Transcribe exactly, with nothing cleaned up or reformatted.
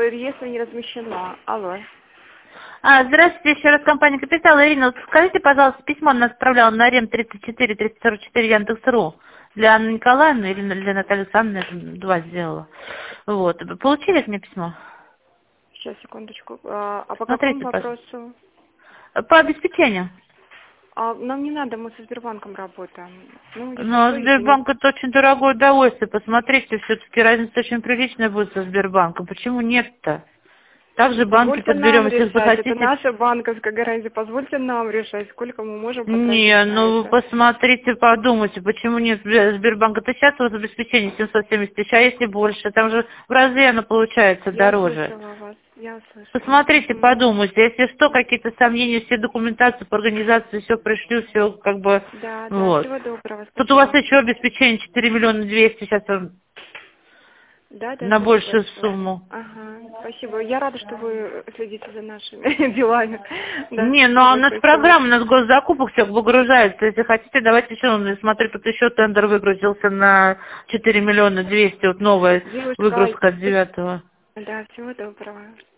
реестре не размещено. Алло. А, здравствуйте, еще раз компания «Капитал». Ирина, вот скажите, пожалуйста, письмо она отправляла на РЕМ тридцать четыре триста сорок четыре Яндекс.ру для Анны Николаевны или для Натальи Александровны, два сделала. Вот. Получили от меня письмо? Сейчас, секундочку. А, а по Смотрите, какому вопросу? По обеспечению. А, нам не надо, мы со Сбербанком работаем. Ну, если Но что, если Сбербанк это очень дорогое удовольствие. Посмотрите, все-таки разница очень приличная будет со Сбербанком. Почему нет-то? Также банки позвольте нам подберем, если решать. Это захотите. наша банковская гарантия. Позвольте нам решать, сколько мы можем потратить Не, на ну вы это. посмотрите, подумайте, почему нет Сбер- Сбербанка? Это сейчас у вас обеспечение семьсот семьдесят тысяч, а если больше? Там же в разы оно получается Я дороже. услышала вас. Я услышала. Посмотрите, Мгм. подумайте, если что, какие-то сомнения, все документации по организации, все пришлю, все как бы, Да, да. вот. Всего доброго. Тут у вас Спасибо. еще обеспечение четыре миллиона двести, сейчас он Да, да, на спасибо большую большое. сумму. Ага, спасибо. Я рада, что вы следите за нашими делами. Да, Не, ну спасибо а у нас большое. Всего программа, у доброго. нас госзакупок все выгружается. Если хотите, давайте еще, ну, смотрю, тут еще тендер выгрузился на четыре миллиона двести, вот новая Девушка, выгрузка от девятого. да, всего доброго.